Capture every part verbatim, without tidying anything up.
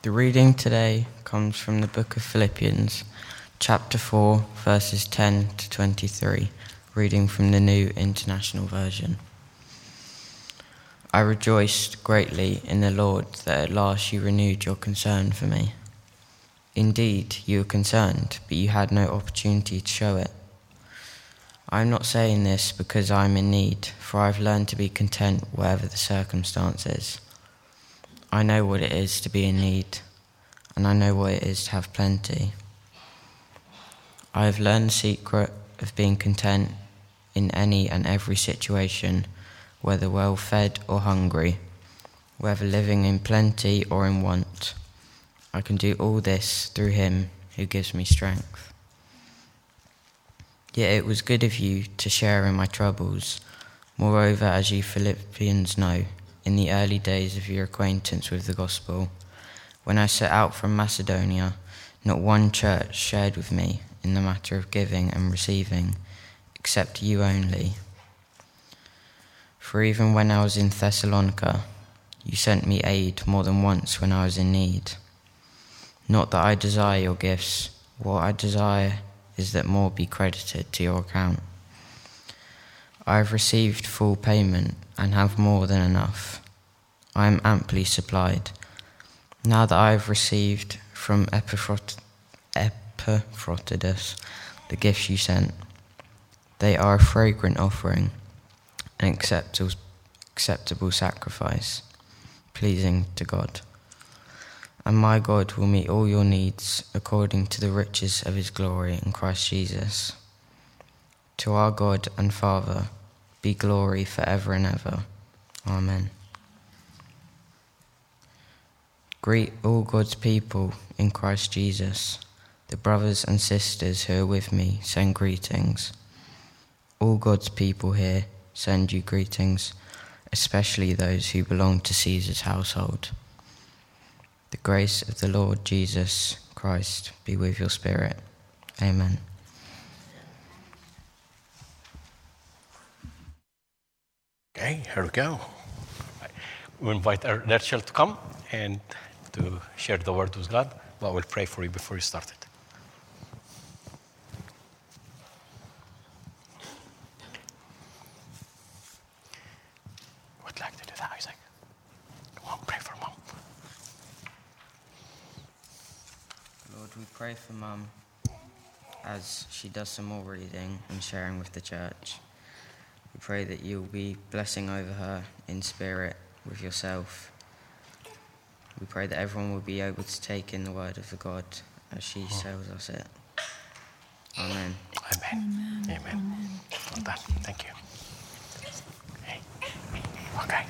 The reading today comes from the book of Philippians, chapter four, verses ten to twenty-three, reading from the New International Version. I rejoiced greatly in the Lord that at last you renewed your concern for me. Indeed, you were concerned, but you had no opportunity to show it. I am not saying this because I am in need, for I have learned to be content whatever the circumstances. I know what it is to be in need, and I know what it is to have plenty. I have learned the secret of being content in any and every situation, whether well-fed or hungry, whether living in plenty or in want. I can do all this through him who gives me strength. Yet it was good of you to share in my troubles. Moreover, as you Philippians know, in the early days of your acquaintance with the gospel, when I set out from Macedonia, not one church shared with me in the matter of giving and receiving, except you only. For even when I was in Thessalonica, you sent me aid more than once when I was in need. Not that I desire your gifts, what I desire is that more be credited to your account. I have received full payment and have more than enough. I am amply supplied. Now that I have received from Epaphrod- Epaphroditus the gifts you sent, they are a fragrant offering, an acceptable, acceptable sacrifice, pleasing to God. And my God will meet all your needs according to the riches of his glory in Christ Jesus. To our God and Father be glory forever and ever. Amen. Greet all God's people in Christ Jesus. The brothers and sisters who are with me send greetings. All God's people here send you greetings, especially those who belong to Caesar's household. The grace of the Lord Jesus Christ be with your spirit. Amen. Okay, here we go. We invite our Rachel to come and to share the word with God, but I will pray for you before you start it. Would like to do that, Isaac? Come on, pray for Mom. Lord, we pray for Mum as she does some more reading and sharing with the church. We pray that you'll be blessing over her in spirit with yourself. We pray that everyone will be able to take in the word of the God as she tells us it. Amen. Amen. Amen. Amen. Amen. Well done. Thank you. Hey. Okay.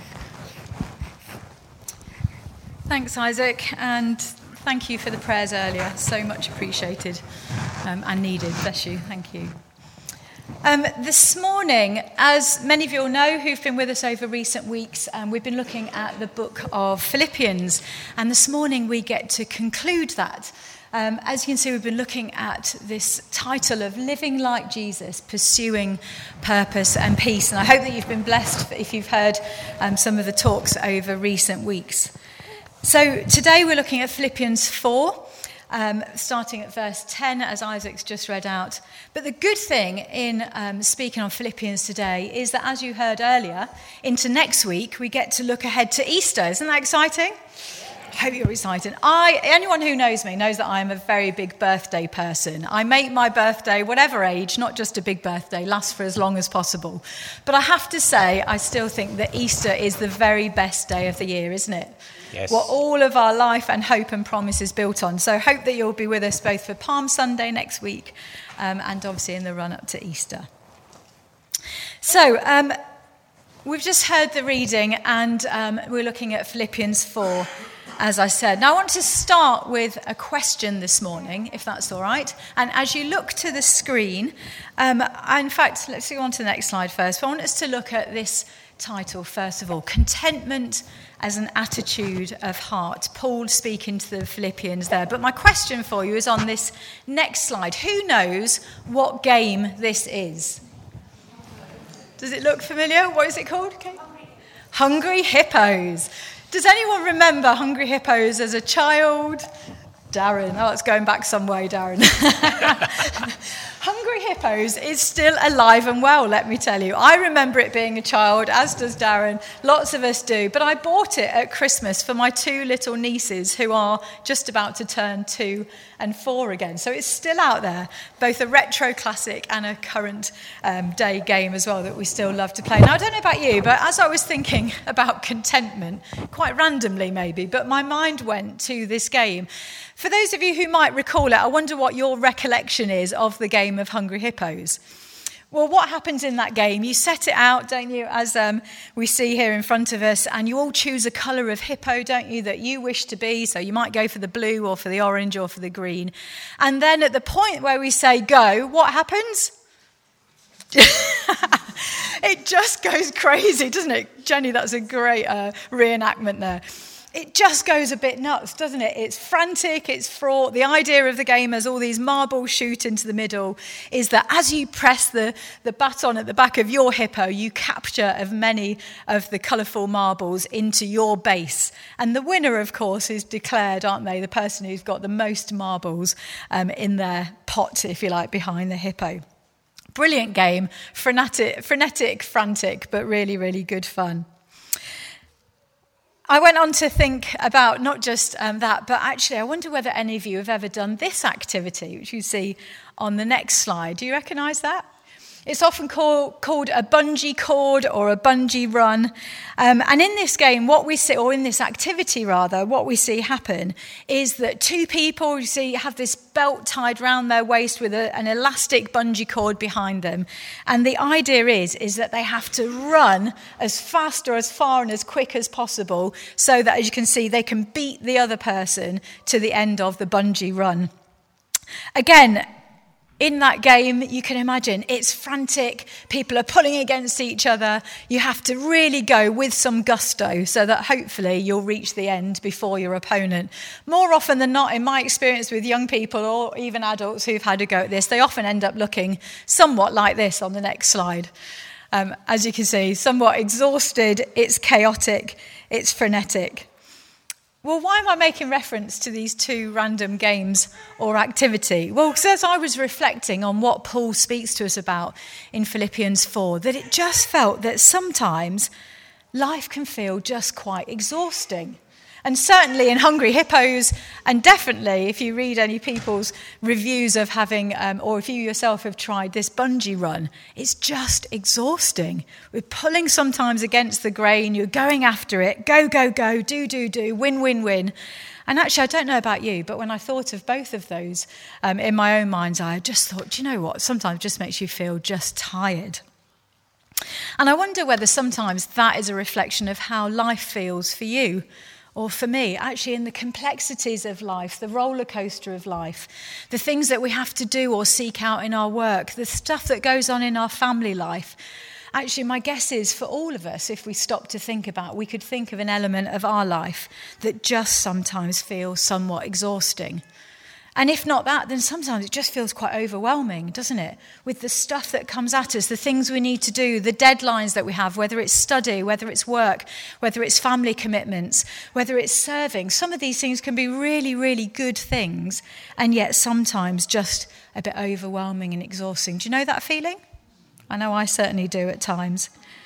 Thanks, Isaac, and thank you for the prayers earlier. So much appreciated um, and needed. Bless you. Thank you. Um, this morning, as many of you all know who've been with us over recent weeks, um, we've been looking at the book of Philippians, and this morning we get to conclude that. Um, as you can see, we've been looking at this title of Living Like Jesus, Pursuing Purpose and Peace, and I hope that you've been blessed if you've heard um, some of the talks over recent weeks. So today we're looking at Philippians four. Um, starting at verse ten, as Isaac's just read out. But the good thing in um, speaking on Philippians today is that, as you heard earlier, into next week, we get to look ahead to Easter. Isn't that exciting? I hope you're excited. I, anyone who knows me knows that I'm a very big birthday person. I make my birthday, whatever age, not just a big birthday, last for as long as possible. But I have to say, I still think that Easter is the very best day of the year, isn't it? Yes. What all of our life and hope and promise is built on. So hope that you'll be with us both for Palm Sunday next week um, and obviously in the run-up to Easter. So um, we've just heard the reading and um, we're looking at Philippians four, as I said. Now I want to start with a question this morning, if that's all right. And as you look to the screen, um, in fact, let's go on to the next slide first. I want us to look at this title, first of all, Contentment as an Attitude of Heart. Paul speaking to the Philippians there. But my question for you is on this next slide. Who knows what game this is? Does it look familiar? What is it called? Okay. Hungry Hippos. Does anyone remember Hungry Hippos as a child? Darren. Oh, it's going back some way, Darren. Hungry Hippos is still alive and well, let me tell you. I remember it being a child, as does Darren. Lots of us do. But I bought it at Christmas for my two little nieces who are just about to turn two and four again. So it's still out there, both a retro classic and a current um, day game as well that we still love to play. Now, I don't know about you, but as I was thinking about contentment, quite randomly maybe, but my mind went to this game. For those of you who might recall it, I wonder what your recollection is of the game of Hungry Hippos. Well, what happens in that game? You set it out, don't you, as um, we see here in front of us, and you all choose a colour of hippo, don't you, that you wish to be. So you might go for the blue or for the orange or for the green. And then at the point where we say go, what happens? It just goes crazy, doesn't it? Jenny, that's a great uh, reenactment there. It just goes a bit nuts, doesn't it? It's frantic, it's fraught. The idea of the game, as all these marbles shoot into the middle, is that as you press the, the baton at the back of your hippo, you capture as many of the colourful marbles into your base. And the winner, of course, is declared, aren't they? The person who's got the most marbles um, in their pot, if you like, behind the hippo. Brilliant game, frenetic, frenetic, frantic, but really, really good fun. I went on to think about not just um, that, but actually I wonder whether any of you have ever done this activity, which you see on the next slide. Do you recognise that? It's often call, called a bungee cord or a bungee run. Um, and in this game, what we see, or in this activity rather, what we see happen is that two people, you see, have this belt tied round their waist with a, an elastic bungee cord behind them. And the idea is, is that they have to run as fast or as far and as quick as possible so that, as you can see, they can beat the other person to the end of the bungee run. Again, in that game, you can imagine, it's frantic. People are pulling against each other. You have to really go with some gusto so that hopefully you'll reach the end before your opponent. More often than not, in my experience with young people or even adults who've had a go at this, they often end up looking somewhat like this on the next slide. Um, as you can see, somewhat exhausted, it's chaotic, it's frenetic. Well, why am I making reference to these two random games or activity? Well, because as I was reflecting on what Paul speaks to us about in Philippians four, that it just felt that sometimes life can feel just quite exhausting. And certainly in Hungry Hippos, and definitely if you read any people's reviews of having, um, or if you yourself have tried this bungee run, it's just exhausting. We're pulling sometimes against the grain, you're going after it, go, go, go, do, do, do, win, win, win. And actually, I don't know about you, but when I thought of both of those um, in my own mind's eye, I just thought, do you know what? Sometimes it just makes you feel just tired. And I wonder whether sometimes that is a reflection of how life feels for you. Or for me, actually in the complexities of life, the roller coaster of life, the things that we have to do or seek out in our work, the stuff that goes on in our family life. Actually, my guess is for all of us, if we stop to think about, we could think of an element of our life that just sometimes feels somewhat exhausting. And if not that, then sometimes it just feels quite overwhelming, doesn't it? With the stuff that comes at us, the things we need to do, the deadlines that we have, whether it's study, whether it's work, whether it's family commitments, whether it's serving. Some of these things can be really, really good things, and yet sometimes just a bit overwhelming and exhausting. Do you know that feeling? I know I certainly do at times.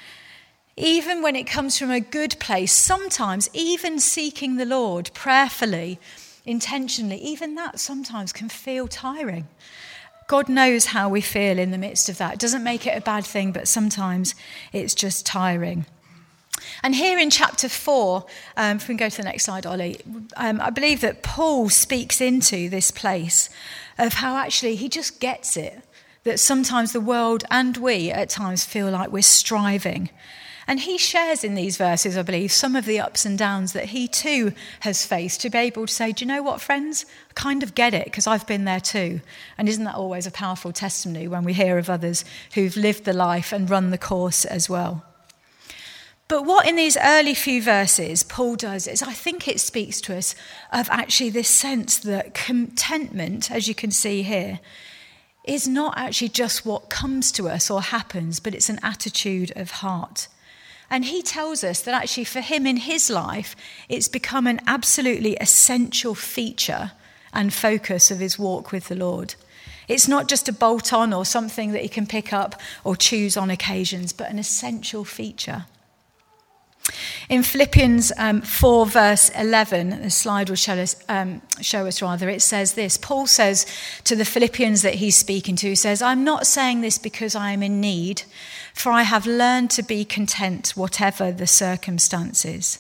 Even when it comes from a good place, sometimes even seeking the Lord prayerfully, intentionally, even that sometimes can feel tiring. God knows how we feel in the midst of that. It doesn't make it a bad thing, but sometimes it's just tiring. And here in chapter four, um, if we can go to the next slide, Ollie, um, I believe that Paul speaks into this place of how actually he just gets it, that sometimes the world and we at times feel like we're striving. And he shares in these verses, I believe, some of the ups and downs that he too has faced to be able to say, do you know what, friends? I kind of get it because I've been there too. And isn't that always a powerful testimony when we hear of others who've lived the life and run the course as well? But what in these early few verses Paul does is I think it speaks to us of actually this sense that contentment, as you can see here, is not actually just what comes to us or happens, but it's an attitude of heart. And he tells us that actually for him in his life, it's become an absolutely essential feature and focus of his walk with the Lord. It's not just a bolt-on or something that he can pick up or choose on occasions, but an essential feature. In Philippians um, four, verse eleven, the slide will show us, um, show us rather, it says this. Paul says to the Philippians that he's speaking to, he says, "I'm not saying this because I am in need, for I have learned to be content whatever the circumstances."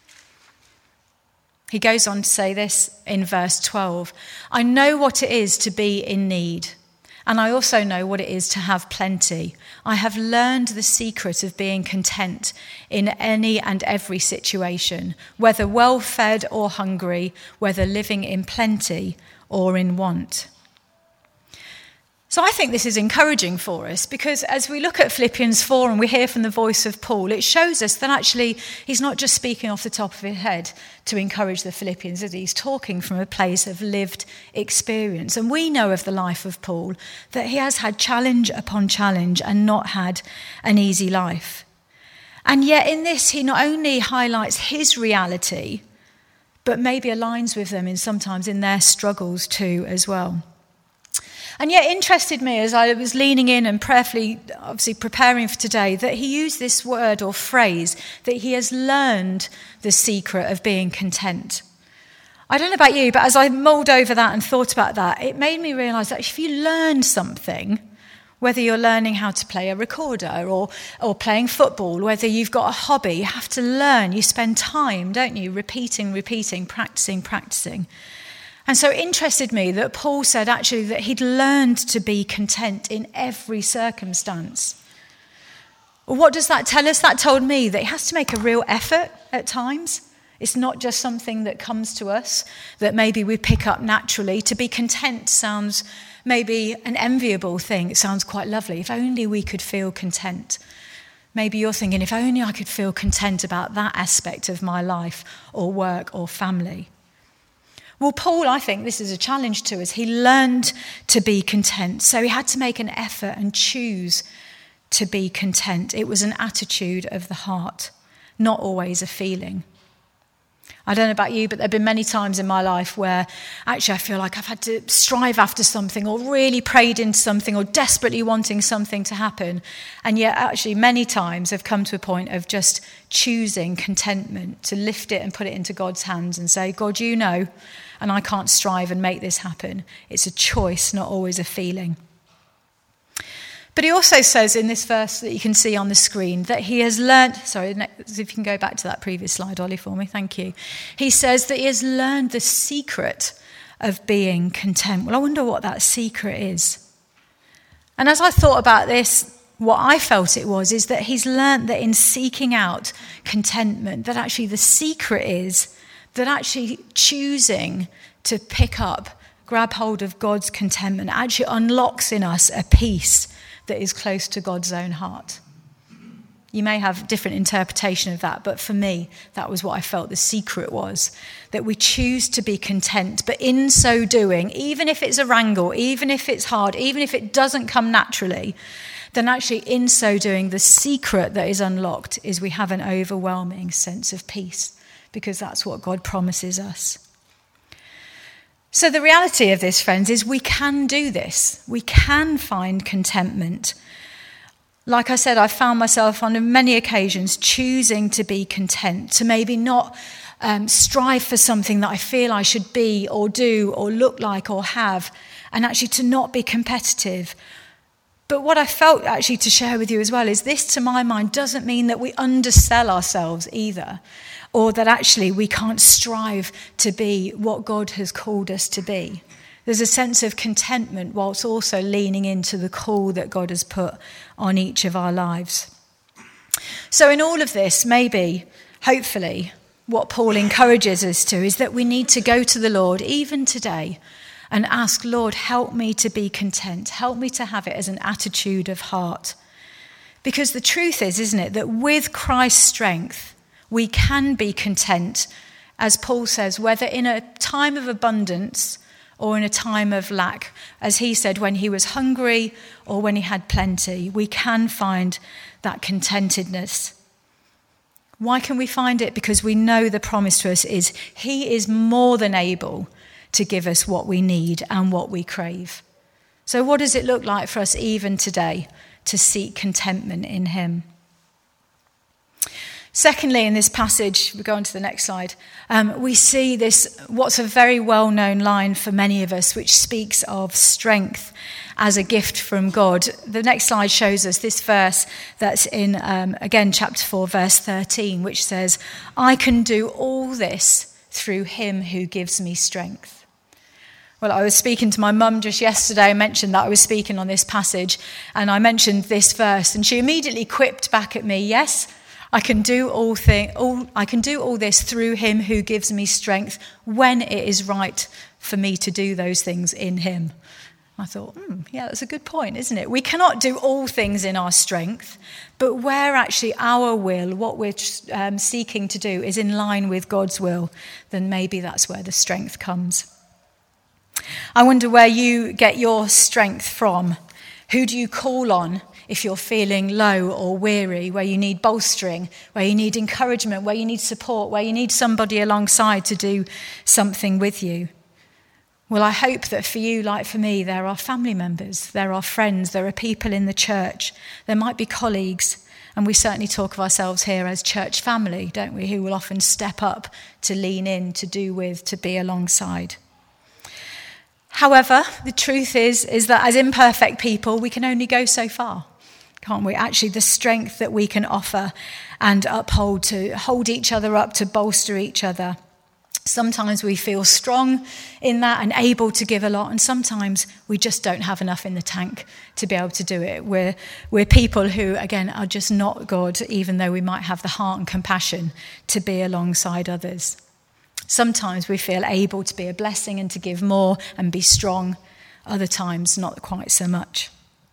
He goes on to say this in verse twelve. "I know what it is to be in need, and I also know what it is to have plenty. I have learned the secret of being content in any and every situation, whether well-fed or hungry, whether living in plenty or in want." So I think this is encouraging for us, because as we look at Philippians four and we hear from the voice of Paul, it shows us that actually he's not just speaking off the top of his head to encourage the Philippians, that he's talking from a place of lived experience. And we know of the life of Paul that he has had challenge upon challenge and not had an easy life. And yet in this, he not only highlights his reality, but maybe aligns with them in sometimes in their struggles too as well. And yet it interested me as I was leaning in and prayerfully, obviously preparing for today, that he used this word or phrase, that he has learned the secret of being content. I don't know about you, but as I mulled over that and thought about that, it made me realise that if you learn something, whether you're learning how to play a recorder or, or playing football, whether you've got a hobby, you have to learn. You spend time, don't you, repeating, repeating, practicing, practicing. And so it interested me that Paul said actually that he'd learned to be content in every circumstance. Well, what does that tell us? That told me that he has to make a real effort at times. It's not just something that comes to us that maybe we pick up naturally. To be content sounds maybe an enviable thing. It sounds quite lovely. If only we could feel content. Maybe you're thinking, if only I could feel content about that aspect of my life or work or family. Well, Paul, I think this is a challenge to us. He learned to be content. So he had to make an effort and choose to be content. It was an attitude of the heart, not always a feeling. I don't know about you, but there have been many times in my life where actually I feel like I've had to strive after something or really prayed into something or desperately wanting something to happen. And yet actually many times I've come to a point of just choosing contentment, to lift it and put it into God's hands and say, God, you know, and I can't strive and make this happen. It's a choice, not always a feeling. But he also says in this verse that you can see on the screen that he has learned, sorry, if you can go back to that previous slide, Ollie, for me, thank you. He says that he has learned the secret of being content. Well, I wonder what that secret is. And as I thought about this, what I felt it was is that he's learned that in seeking out contentment, that actually the secret is that actually choosing to pick up, grab hold of God's contentment actually unlocks in us a peace that is close to God's own heart. You may have a different interpretation of that, but for me, that was what I felt the secret was, that we choose to be content, but in so doing, even if it's a wrangle, even if it's hard, even if it doesn't come naturally, then actually in so doing, the secret that is unlocked is we have an overwhelming sense of peace, because that's what God promises us. So the reality of this, friends, is we can do this. We can find contentment. Like I said, I've found myself on many occasions choosing to be content, to maybe not um, strive for something that I feel I should be or do or look like or have, and actually to not be competitive. But what I felt actually to share with you as well is this, to my mind, doesn't mean that we undersell ourselves either, or that actually we can't strive to be what God has called us to be. There's a sense of contentment whilst also leaning into the call that God has put on each of our lives. So in all of this, maybe, hopefully, what Paul encourages us to is that we need to go to the Lord even today and ask, Lord, help me to be content. Help me to have it as an attitude of heart. Because the truth is, isn't it, that with Christ's strength, we can be content, as Paul says, whether in a time of abundance or in a time of lack. As he said, when he was hungry or when he had plenty, we can find that contentedness. Why can we find it? Because we know the promise to us is he is more than able to give us what we need and what we crave. So what does it look like for us even today to seek contentment in him? Secondly, in this passage, we go on to the next slide, um, we see this, what's a very well-known line for many of us, which speaks of strength as a gift from God. The next slide shows us this verse that's in, um, again, chapter four, verse thirteen, which says, I can do all this through him who gives me strength. Well, I was speaking to my mum just yesterday. I mentioned that I was speaking on this passage, and I mentioned this verse, and she immediately quipped back at me, yes, I can do all thing, all I can do all this through him who gives me strength when it is right for me to do those things in him. I thought, hmm, yeah, that's a good point, isn't it? We cannot do all things in our strength, but where actually our will, what we're um, seeking to do, is in line with God's will, then maybe that's where the strength comes. I wonder where you get your strength from. Who do you call on if you're feeling low or weary, where you need bolstering, where you need encouragement, where you need support, where you need somebody alongside to do something with you? Well, I hope that for you, like for me, there are family members, there are friends, there are people in the church, there might be colleagues, and we certainly talk of ourselves here as church family, don't we, who will often step up to lean in, to do with, to be alongside. However, the truth is, is that as imperfect people, we can only go so far, can't we? Actually, the strength that we can offer and uphold, to hold each other up, to bolster each other. Sometimes we feel strong in that and able to give a lot, and sometimes we just don't have enough in the tank to be able to do it. We're, we're people who, again, are just not God, even though we might have the heart and compassion to be alongside others. Sometimes we feel able to be a blessing and to give more and be strong. Other times, not quite so much.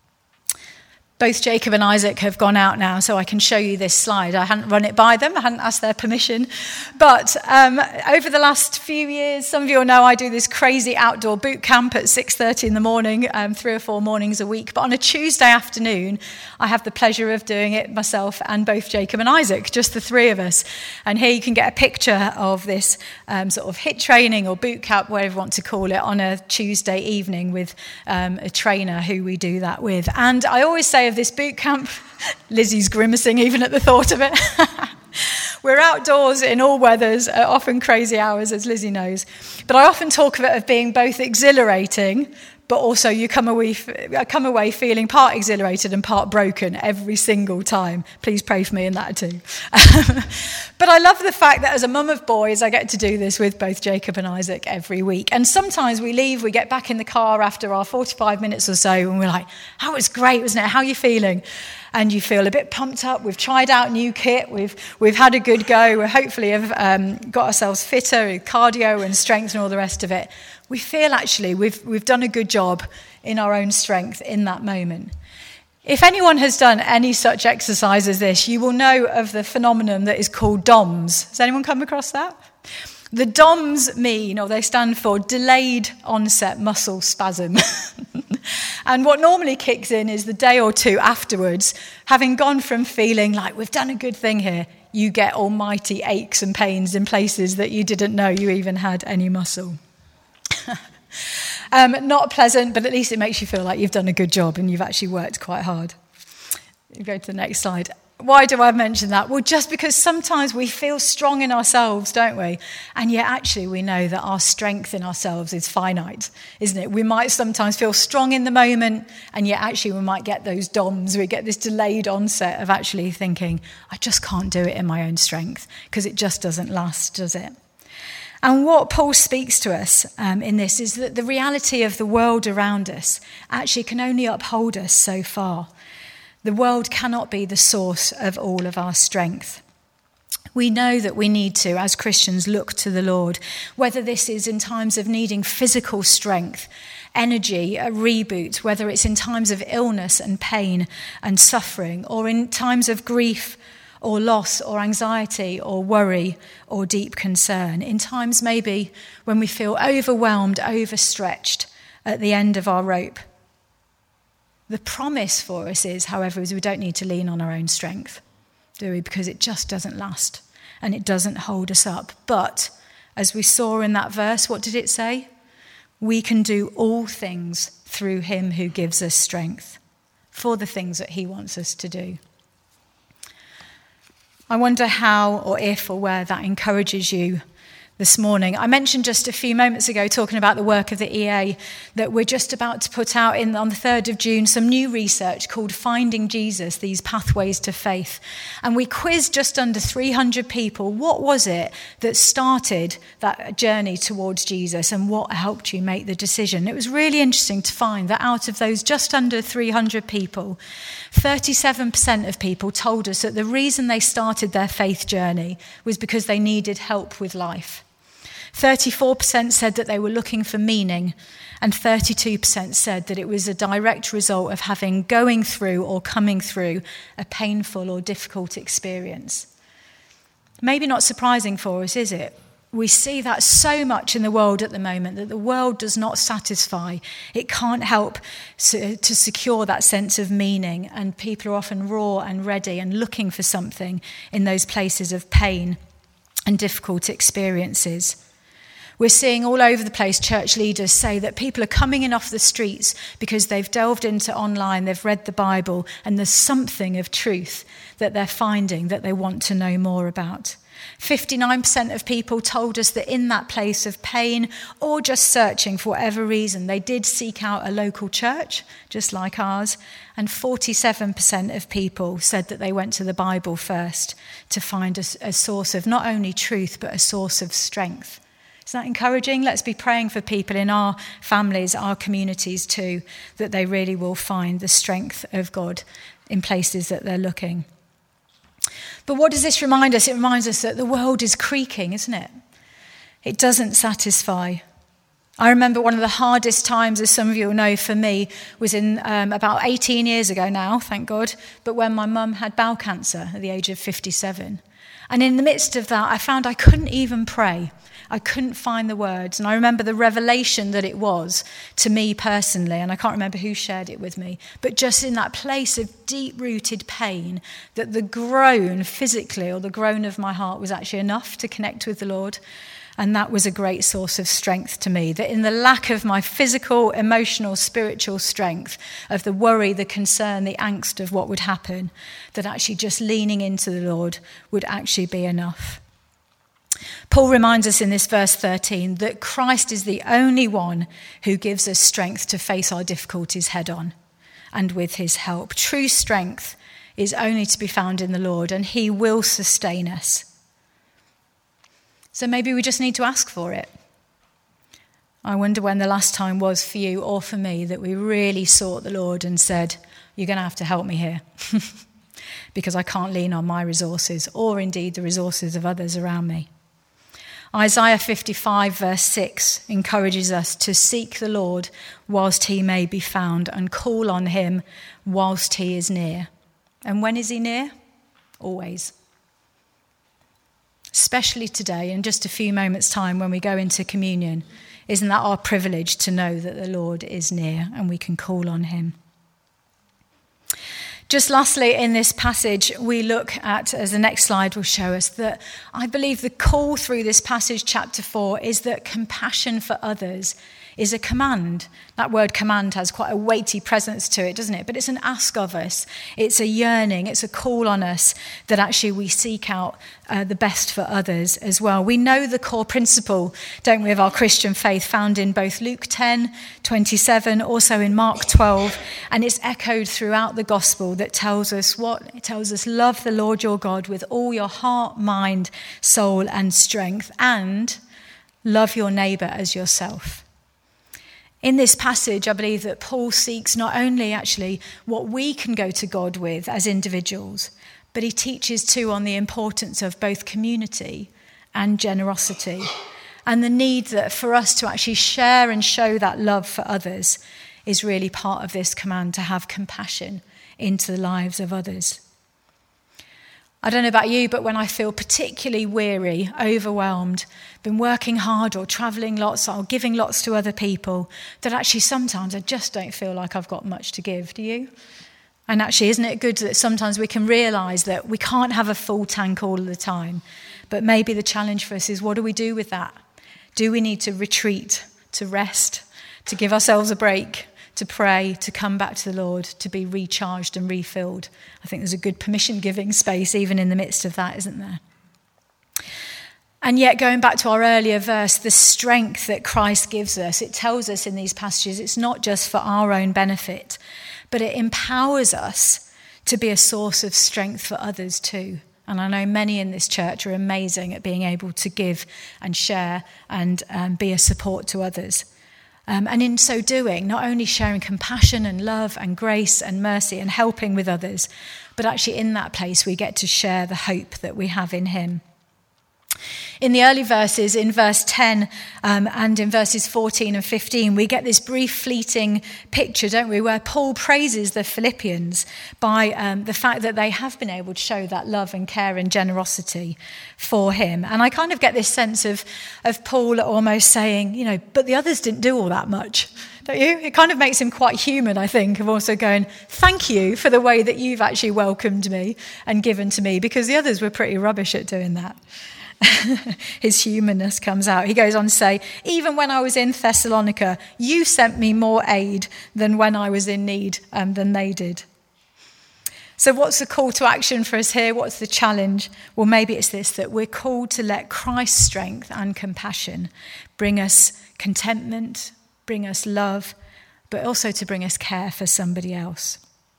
Both Jacob and Isaac have gone out now, so I can show you this slide. I hadn't run it by them. I hadn't asked their permission. But um, over the last few years, some of you will know I do this crazy outdoor boot camp at six thirty in the morning, um, three or four mornings a week. But on a Tuesday afternoon, I have the pleasure of doing it myself and both Jacob and Isaac, just the three of us. And here you can get a picture of this um, sort of HIT training or boot camp, whatever you want to call it, on a Tuesday evening with um, a trainer who we do that with. And I always say of this boot camp, Lizzie's grimacing even at the thought of it. We're outdoors in all weathers, at often crazy hours, as Lizzie knows. But I often talk of it as being both exhilarating, but also you come away, come away feeling part exhilarated and part broken every single time. Please pray for me in that too. But I love the fact that as a mum of boys, I get to do this with both Jacob and Isaac every week. And sometimes we leave, we get back in the car after our forty-five minutes or so, and we're like, that was great, wasn't it? How are you feeling? And you feel a bit pumped up. We've tried out new kit. We've we've had a good go. We hopefully have um, got ourselves fitter with cardio and strength and all the rest of it. We feel actually we've we've done a good job in our own strength in that moment. If anyone has done any such exercise as this, you will know of the phenomenon that is called D O M S. Has anyone come across that? The D O M S mean, or they stand for delayed onset muscle spasm. And what normally kicks in is the day or two afterwards, having gone from feeling like we've done a good thing here, you get almighty aches and pains in places that you didn't know you even had any muscle. um, not pleasant, but at least it makes you feel like you've done a good job and you've actually worked quite hard. You go to the next slide. Why do I mention that? Well, just because sometimes we feel strong in ourselves, don't we? And yet actually we know that our strength in ourselves is finite, isn't it? We might sometimes feel strong in the moment, and yet actually we might get those D O M S. We get this delayed onset of actually thinking, I just can't do it in my own strength, because it just doesn't last, does it? And what Paul speaks to us um, in this is that the reality of the world around us actually can only uphold us so far. The world cannot be the source of all of our strength. We know that we need to, as Christians, look to the Lord, whether this is in times of needing physical strength, energy, a reboot, whether it's in times of illness and pain and suffering, or in times of grief or loss or anxiety or worry or deep concern, in times maybe when we feel overwhelmed, overstretched at the end of our rope. The promise for us is, however, is we don't need to lean on our own strength. do we? Because it just doesn't last and it doesn't hold us up. But as we saw in that verse, what did it say? We can do all things through him who gives us strength for the things that he wants us to do. I wonder how or if or where that encourages you this morning. I mentioned just a few moments ago, talking about the work of the E A, that we're just about to put out in, on the third of June some new research called Finding Jesus, These Pathways to Faith. And we quizzed just under three hundred people. What was it that started that journey towards Jesus and what helped you make the decision? It was really interesting to find that out of those just under three hundred people, thirty-seven percent of people told us that the reason they started their faith journey was because they needed help with life. thirty-four percent said that they were looking for meaning, and thirty-two percent said that it was a direct result of having going through or coming through a painful or difficult experience. Maybe not surprising for us, is it? We see that so much in the world at the moment, that the world does not satisfy. It can't help to secure that sense of meaning, and people are often raw and ready and looking for something in those places of pain and difficult experiences. We're seeing all over the place church leaders say that people are coming in off the streets because they've delved into online, they've read the Bible, and there's something of truth that they're finding that they want to know more about. fifty-nine percent of people told us that in that place of pain or just searching for whatever reason, they did seek out a local church, just like ours. And forty-seven percent of people said that they went to the Bible first to find a, a source of not only truth, but a source of strength. Isn't that encouraging? Let's be praying for people in our families, our communities too, that they really will find the strength of God in places that they're looking. But what does this remind us? It reminds us that the world is creaking, isn't it? It doesn't satisfy. I remember one of the hardest times, as some of you will know, for me, was in um, about eighteen years ago now, thank God, but when my mum had bowel cancer at the age of fifty-seven. And in the midst of that, I found I couldn't even pray. I couldn't find the words. And I remember the revelation that it was to me personally, and I can't remember who shared it with me, but just in that place of deep-rooted pain, that the groan physically, or the groan of my heart, was actually enough to connect with the Lord. And that was a great source of strength to me, that in the lack of my physical, emotional, spiritual strength, of the worry, the concern, the angst of what would happen, that actually just leaning into the Lord would actually be enough. Paul reminds us in this verse thirteen that Christ is the only one who gives us strength to face our difficulties head on and with his help. True strength is only to be found in the Lord, and he will sustain us. So maybe we just need to ask for it. I wonder when the last time was for you or for me that we really sought the Lord and said, you're going to have to help me here because I can't lean on my resources or indeed the resources of others around me. Isaiah fifty-five verse six encourages us to seek the Lord whilst he may be found and call on him whilst he is near. And when is he near? Always. Especially today, in just a few moments' time when we go into communion. Isn't that our privilege to know that the Lord is near and we can call on him? Just lastly, in this passage, we look at, as the next slide will show us, that I believe the call through this passage, chapter four, is that compassion for others is a command. That word command has quite a weighty presence to it, doesn't it? But it's an ask of us. It's a yearning. It's a call on us that actually we seek out uh, the best for others as well. We know the core principle, don't we, of our Christian faith, found in both Luke ten twenty-seven, also in Mark twelve, and it's echoed throughout the gospel that tells us what? It tells us, love the Lord your God with all your heart, mind, soul, and strength, and love your neighbour as yourself. In this passage, I believe that Paul seeks not only actually what we can go to God with as individuals, but he teaches too on the importance of both community and generosity, and the need that for us to actually share and show that love for others is really part of this command to have compassion into the lives of others. I don't know about you, but when I feel particularly weary, overwhelmed, been working hard or travelling lots or giving lots to other people, that actually sometimes I just don't feel like I've got much to give. Do you? And actually, isn't it good that sometimes we can realise that we can't have a full tank all of the time? But maybe the challenge for us is, what do we do with that? Do we need to retreat, to rest, to give ourselves a break, to pray, to come back to the Lord, to be recharged and refilled? I think there's a good permission-giving space even in the midst of that, isn't there? And yet, going back to our earlier verse, the strength that Christ gives us, it tells us in these passages, it's not just for our own benefit, but it empowers us to be a source of strength for others too. And I know many in this church are amazing at being able to give and share and um, be a support to others. Um, and in so doing, not only sharing compassion and love and grace and mercy and helping with others, but actually in that place we get to share the hope that we have in him. In the early verses, in verse ten um, and in verses fourteen and fifteen, we get this brief fleeting picture, don't we, where Paul praises the Philippians by um, the fact that they have been able to show that love and care and generosity for him. And I kind of get this sense of, of Paul almost saying, you know, but the others didn't do all that much, don't you? It kind of makes him quite human, I think, of also going, thank you for the way that you've actually welcomed me and given to me, because the others were pretty rubbish at doing that. His humanness comes out. He goes on to say, even when I was in Thessalonica, you sent me more aid than when I was in need um, than they did. So what's the call to action for us here? What's the challenge? Well, maybe it's this, that we're called to let Christ's strength and compassion bring us contentment, bring us love, but also to bring us care for somebody else.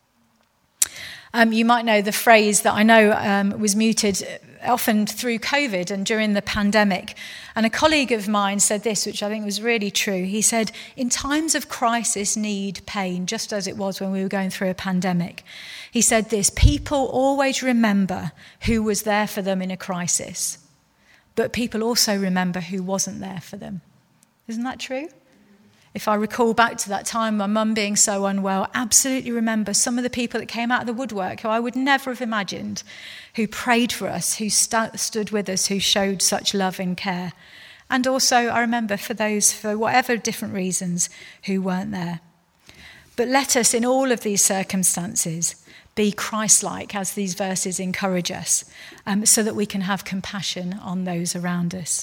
Um, you might know the phrase that I know um, was muted often through COVID and during the pandemic. And a colleague of mine said this, which I think was really true. He said, in times of crisis, need, pain, just as it was when we were going through a pandemic. He said this, people always remember who was there for them in a crisis, but people also remember who wasn't there for them. Isn't that true? If I recall back to that time, my mum being so unwell, absolutely remember some of the people that came out of the woodwork who I would never have imagined, who prayed for us, who st- stood with us, who showed such love and care. And also I remember for those, for whatever different reasons, who weren't there. But let us, in all of these circumstances, be Christ-like, as these verses encourage us, um, so that we can have compassion on those around us.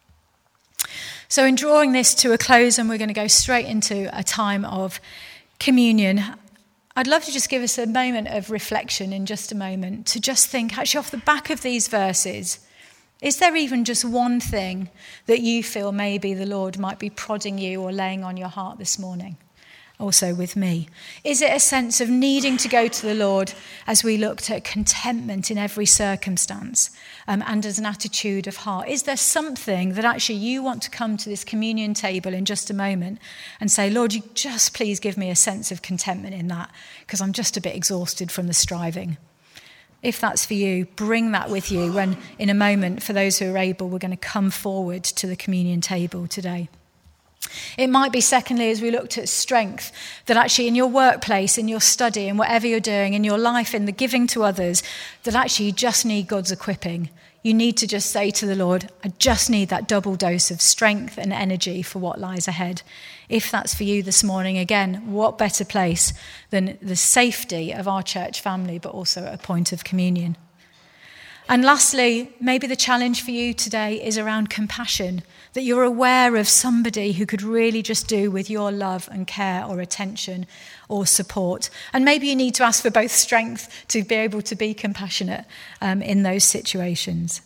So in drawing this to a close, and we're going to go straight into a time of communion, I'd love to just give us a moment of reflection in just a moment, to just think, actually off the back of these verses, is there even just one thing that you feel maybe the Lord might be prodding you or laying on your heart this morning? Also with me. Is it a sense of needing to go to the Lord as we looked at contentment in every circumstance um, and as an attitude of heart? Is there something that actually you want to come to this communion table in just a moment and say, Lord, you just please give me a sense of contentment in that, because I'm just a bit exhausted from the striving. If that's for you, bring that with you when in a moment, for those who are able, we're going to come forward to the communion table today. It might be, secondly, as we looked at strength, that actually in your workplace, in your study, in whatever you're doing, in your life, in the giving to others, that actually you just need God's equipping. You need to just say to the Lord, I just need that double dose of strength and energy for what lies ahead. If that's for you this morning, again, what better place than the safety of our church family, but also at a point of communion. And lastly, maybe the challenge for you today is around compassion, that you're aware of somebody who could really just do with your love and care or attention or support. And maybe you need to ask for both strength to be able to be compassionate um, in those situations.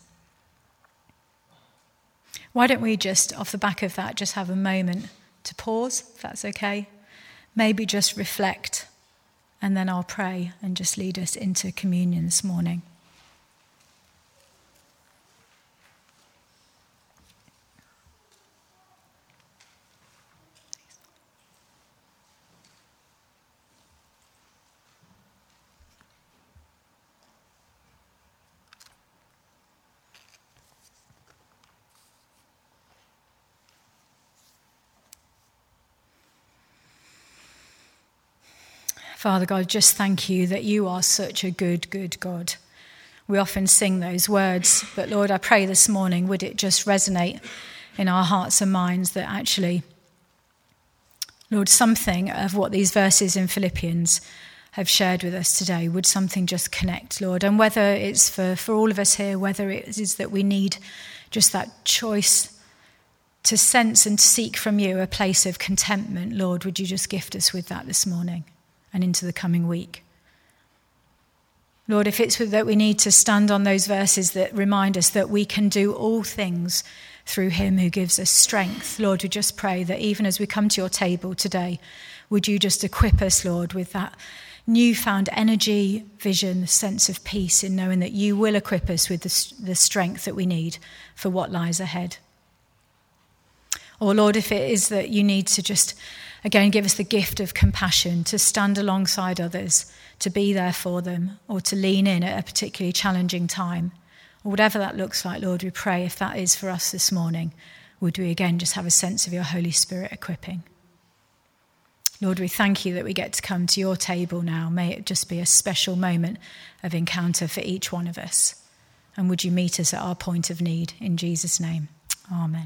Why don't we just, off the back of that, just have a moment to pause, if that's okay? Maybe just reflect, and then I'll pray and just lead us into communion this morning. Father God, just thank you that you are such a good, good God. We often sing those words, but Lord, I pray this morning, would it just resonate in our hearts and minds that actually, Lord, something of what these verses in Philippians have shared with us today, would something just connect, Lord? And whether it's for, for all of us here, whether it is that we need just that choice to sense and seek from you a place of contentment, Lord, would you just gift us with that this morning and into the coming week? Lord, if it's that we need to stand on those verses that remind us that we can do all things through him who gives us strength, Lord, we just pray that even as we come to your table today, would you just equip us, Lord, with that newfound energy, vision, sense of peace in knowing that you will equip us with the, the strength that we need for what lies ahead. Or Lord, if it is that you need to just, again, give us the gift of compassion, to stand alongside others, to be there for them, or to lean in at a particularly challenging time, or whatever that looks like, Lord, we pray if that is for us this morning, would we again just have a sense of your Holy Spirit equipping. Lord, we thank you that we get to come to your table now. May it just be a special moment of encounter for each one of us. And would you meet us at our point of need? In Jesus' name, amen.